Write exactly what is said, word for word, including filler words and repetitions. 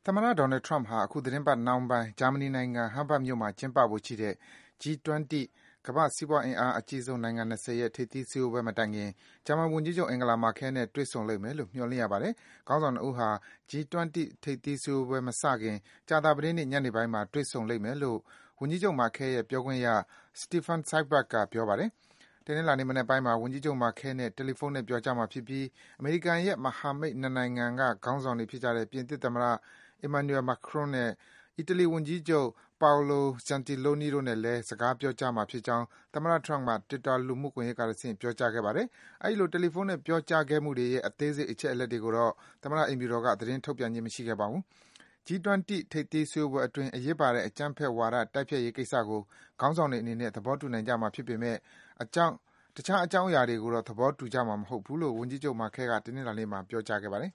သမ္မတ Donald Trump ဟာ အခုသီတင်းပတ်နှောင်းပိုင်း ဂျာမနီနိုင်ငံ Hamburg မြို့မှာ ကျင်းပဖို့ရှိတဲ့ G ၂၀ ကမ္ဘာ့စီးပွားအင်အားအကြီးဆုံး နိုင်ငံ ၂၀ ရဲ့ ထိပ်သီးစည်းဝေးပွဲမတိုင်ခင် ဂျာမန်ဝန်ကြီးချုပ် Angela Merkel နဲ့ တွေ့ဆုံလိမ့်မယ်လို့ မျှော်လင့်ရပါတယ်။ ခေါင်းဆောင် ၂ ဦးဟာ G ၂၀ ထိပ်သီးစည်းဝေးပွဲမစခင် ကြာသပတေးနေ့ ညနေပိုင်းမှာ တွေ့ဆုံလိမ့်မယ်လို့ ဝန်ကြီးချုပ် Merkel ရဲ့ ပြောခွင့်ရ Steffen Seibert က ပြောပါတယ်။ တနင်္လာနေ့မနက်ပိုင်းမှာ ဝန်ကြီးချုပ် Merkel နဲ့ တယ်လီဖုန်းနဲ့ ပြောကြားမှာဖြစ်ပြီး အမေရိကန်ရဲ့ မဟာမိတ် ၂ နိုင်ငံက ခေါင်းဆောင်တွေဖြစ်ကြတဲ့ ပြင်သစ်သမ္မတ Emmanuel Macron နဲ့ အီတလီဝန်ကြီးချုပ် Paolo Gentiloni တို့နဲ့လည်း စကားပြောကြားမှာဖြစ်ကြောင်း သမ္မတ Trump က Twitter လူမှုကွန်ယက်ကတဆင့် ပြောကြားခဲ့ပါတယ်။ အဲဒီလို တယ်လီဖုန်းနဲ့ ပြောကြားခဲ့မှုတွေရဲ့ အသေးစိတ် အချက်အလက်တွေကိုတော့ သမ္မတ အိမ်ဖြူတော်က သတင်းထုတ်ပြန်ခြင်း မရှိခဲ့ပါဘူး။ G ၂၀ ထိပ်သီးစည်းဝေးပွဲအတွင်း အရေးပါတဲ့ အကြမ်းဖက်ဝါဒ တိုက်ဖျက်ရေးကိစ္စကို ခေါင်းဆောင်တွေအနေနဲ့ သဘောတူနိုင်ကြမှာဖြစ်ပေမယ့် တခြားအကြောင်းအရာတွေကိုတော့ သဘောတူကြမှာ မဟုတ်ဘူးလို့ ဝန်ကြီးချုပ် Merkel က တနင်္လာနေ့မှာ ပြောကြားခဲ့ပါတယ်